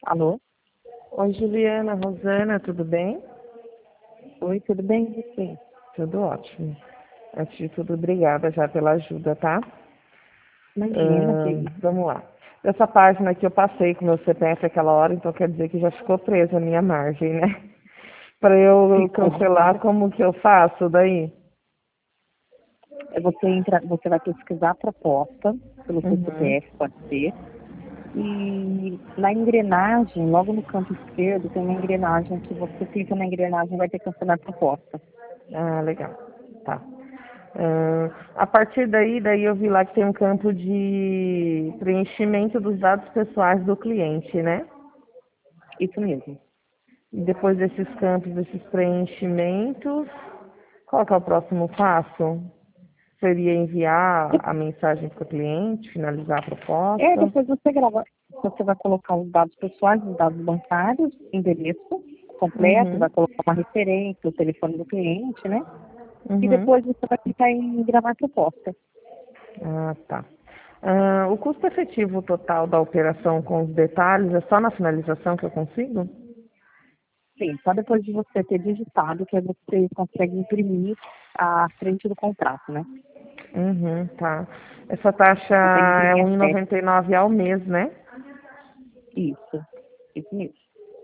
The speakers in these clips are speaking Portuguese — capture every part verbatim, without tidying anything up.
Alô? Oi, Juliana, Rosana, tudo bem? Oi, tudo bem? E você? Tudo ótimo. Antes de tudo, obrigada já pela ajuda, tá? Imagina, que Ahn, isso. vamos lá. Essa página que eu passei com meu C P F aquela hora, então quer dizer que já ficou presa a minha margem, né? Para eu Ficou. cancelar, como que eu faço daí? É Você, entra, você vai pesquisar a proposta pelo seu Uhum. C P F, pode ser. E na engrenagem, logo no canto esquerdo, tem uma engrenagem que você clica na engrenagem e vai ter que cancelar a proposta. Ah, legal. Tá. Ahn, a partir daí, daí eu vi lá que tem um campo de preenchimento dos dados pessoais do cliente, né? Isso mesmo. E depois desses campos, desses preenchimentos, qual que é o próximo passo? Seria enviar a mensagem para o cliente, finalizar a É, proposta? depois você grava. Você vai colocar os dados pessoais, os dados bancários, endereço completo, vai Uhum, colocar uma referência, o telefone do cliente, né? E uhum. depois você vai clicar em gravar a proposta. Ah, tá. Ah, o custo efetivo total da operação com os detalhes é só na finalização que eu consigo? Sim, só depois de você ter digitado que aí você consegue imprimir a frente do contrato, né? Uhum, tá. Essa taxa Consegue é imprimir um a e frente. noventa e nove ao mês, né? Isso, isso mesmo.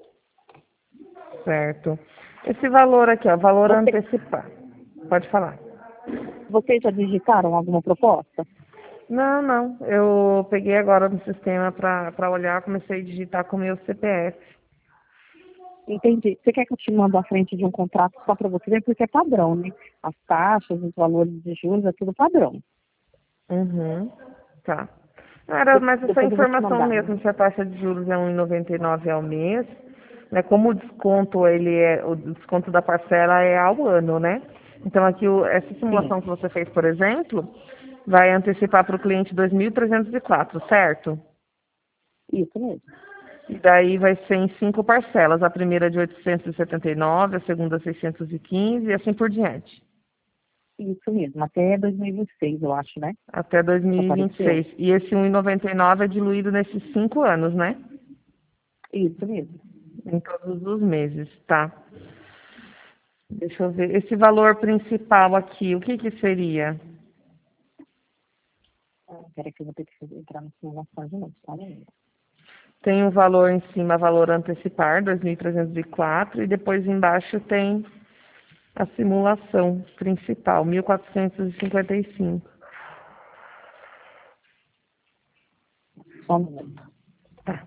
Certo. Esse valor aqui, ó, valor Você, antecipado. Pode falar. vocês já digitaram alguma proposta? Não, não. Eu peguei agora no sistema para olhar, comecei a digitar com o meu C P F. Entendi. Você quer que eu te mande a frente de um contrato só para você ver? Porque é padrão, né? As taxas, os valores de juros, é tudo padrão. Uhum. Tá. Era De- mais essa depois eu vou te informação mandar. mesmo, se a taxa de juros é um e noventa e nove ao mês, né? Como o desconto, ele é, o desconto da parcela é ao ano, né? Então aqui o, essa Sim, simulação que você fez, por exemplo, vai antecipar para o cliente dois mil trezentos e quatro, certo? isso mesmo. E daí vai ser em cinco parcelas, a primeira de oitocentos e setenta e nove, a segunda seiscentos e quinze e assim por diante, Isso mesmo. Até dois mil e vinte e seis, eu acho, né? até Que dois mil e vinte e apareceu. seis. E esse um e noventa e nove é diluído nesses cinco anos, né? Isso mesmo. Em todos os meses, tá? Deixa eu ver. Esse valor principal aqui, o que que seria? Ah, peraí que eu vou ter que entrar na simulação de novo, tá? Tem o valor em cima, valor antecipar, dois mil trezentos e quatro, e depois embaixo tem a simulação principal, mil quatrocentos e cinquenta e cinco. Só um minuto. Tá.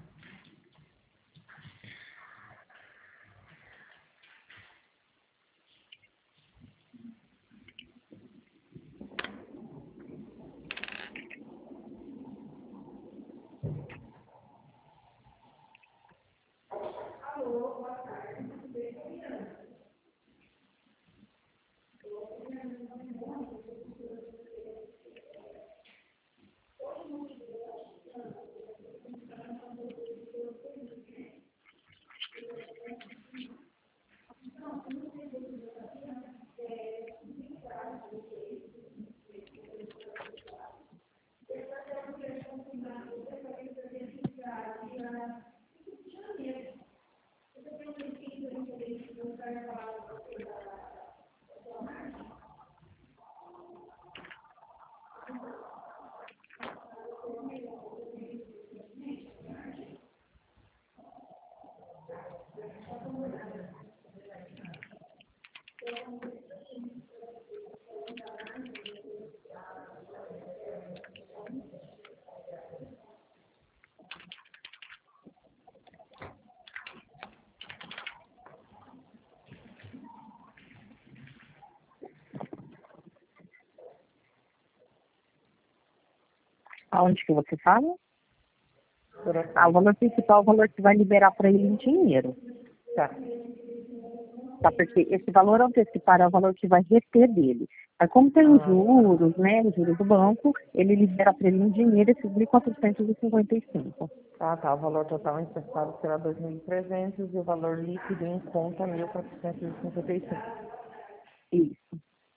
Aonde que você fala? Por Ah, o aqui. valor principal é o valor que vai liberar para ele em dinheiro, Tá. tá? Porque esse valor antecipado é o valor que vai reter dele. Aí como tem os Ah, tá. juros, né, os juros do banco, ele libera para ele em dinheiro esses mil quatrocentos e cinquenta e cinco. Ah, tá. O valor total emprestado será dois mil e trezentos e o valor líquido em conta mil quatrocentos e cinquenta e cinco. Isso.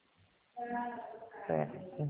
Certo.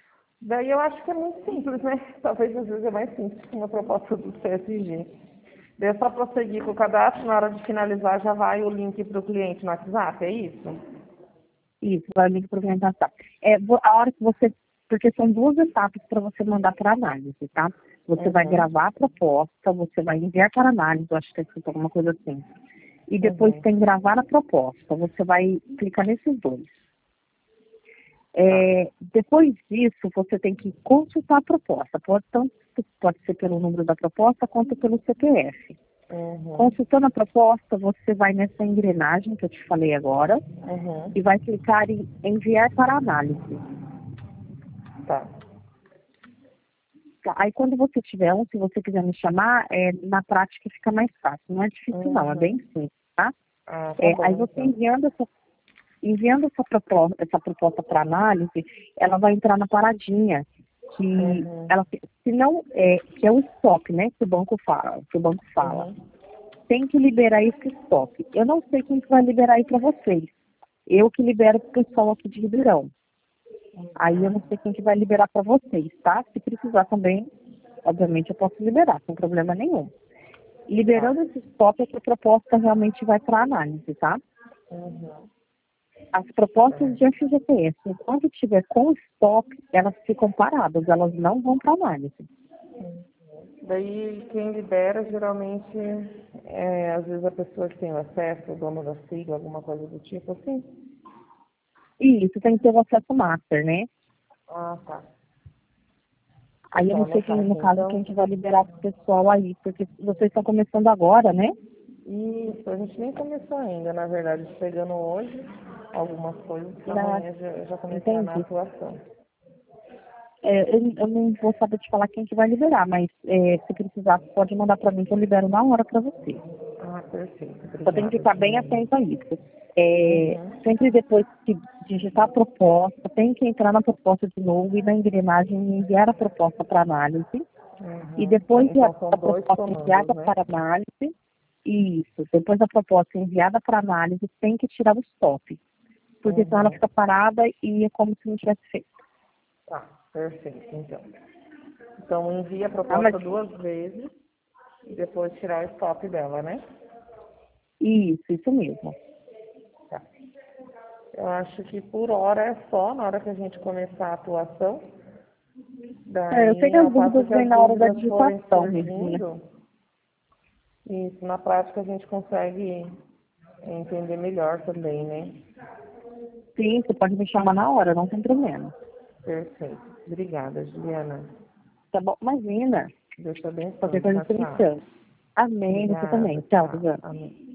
Daí eu acho que é muito simples, né? Talvez às vezes é mais simples que uma proposta do C S G. Daí é só prosseguir com o cadastro, na hora de finalizar já vai o link para o cliente no WhatsApp, é isso? Isso, vai o link para o cliente no WhatsApp. É, vo- a hora que você, porque são duas etapas para você mandar para análise, tá? Você vai Uhum, gravar a proposta, você vai enviar para análise, eu acho que tem escrito alguma coisa assim. E depois uhum, tem gravar a proposta, você vai clicar nesses dois. tá. É, depois disso, você tem que consultar a proposta, pode, tanto, pode ser pelo número da proposta quanto pelo C P F. Uhum, Consultando a proposta, você vai nessa engrenagem que eu te falei agora uhum, e vai clicar em enviar para análise. tá. Tá, aí quando você tiver um, se você quiser me chamar, é, na prática fica mais fácil. Não é difícil não, é bem Uhum. simples, tá? Ah, tá É, aí bom você então. enviando essa, enviando essa proposta, essa proposta para análise, ela vai entrar na paradinha, que Uhum, ela, se não, é, que é o stop, né, que o banco fala, que o banco fala. uhum, Tem que liberar esse stop. Eu não sei quem que vai liberar aí para vocês. Eu que libero para o pessoal aqui de Ribeirão. Aí eu não sei quem que vai liberar para vocês, tá? Se precisar também, obviamente eu posso liberar, sem problema nenhum. tá. Liberando esse stop é que a proposta realmente vai para análise, tá? Uhum, As propostas de certo. F G T S, enquanto tiver com stop, elas ficam paradas, elas não vão para análise. Daí quem libera geralmente é às vezes a pessoa que tem o acesso, o dono da sigla, alguma coisa do tipo assim. E isso tem que ter o acesso master, né? Ah, tá. Aí eu Deixa eu não sei quem, anotar no aqui caso, quem então. que vai liberar o pessoal aí, porque vocês estão começando agora, né? Isso, a gente nem começou ainda, na verdade, pegando hoje algumas coisas para Na, amanhã já, já começar na entendi. atuação. É, eu, eu não vou saber te falar quem que vai liberar, mas é, se precisar, pode mandar para mim que eu libero na hora para você. Ah, perfeito. Só tem que Obrigada, ficar bem Juliana. atento a isso. É, Uhum. sempre depois que digitar a proposta, tem que entrar na proposta de novo e na engrenagem enviar a proposta para análise. E Uhum. depois de a, Então são a dois proposta comandos, enviada né? para análise, isso, depois da proposta enviada para análise, tem que tirar o stop. Porque senão ela Uhum. fica parada e é como se não tivesse feito. Tá, perfeito, então. Então envia a Tá? Mas, proposta duas vezes e depois tirar o stop dela, né? isso, isso mesmo. Tá. Eu acho que por hora é só, na hora que a gente começar a atuação. É, eu sei Daí, que as ao passo dúvidas que vêm as na hora da dúvidas forem digitação, Regina. surgindo, isso, na prática a gente consegue entender melhor também, né? Sim, você pode me chamar na hora, não tem problema. Perfeito. Obrigada, Juliana. Tá bom? Imagina. Deus te Qualquer abençoe. coisa Tchau, você me tchau. chama. Amém, você também. Obrigada, Tchau, tchau. Suzana. Amém.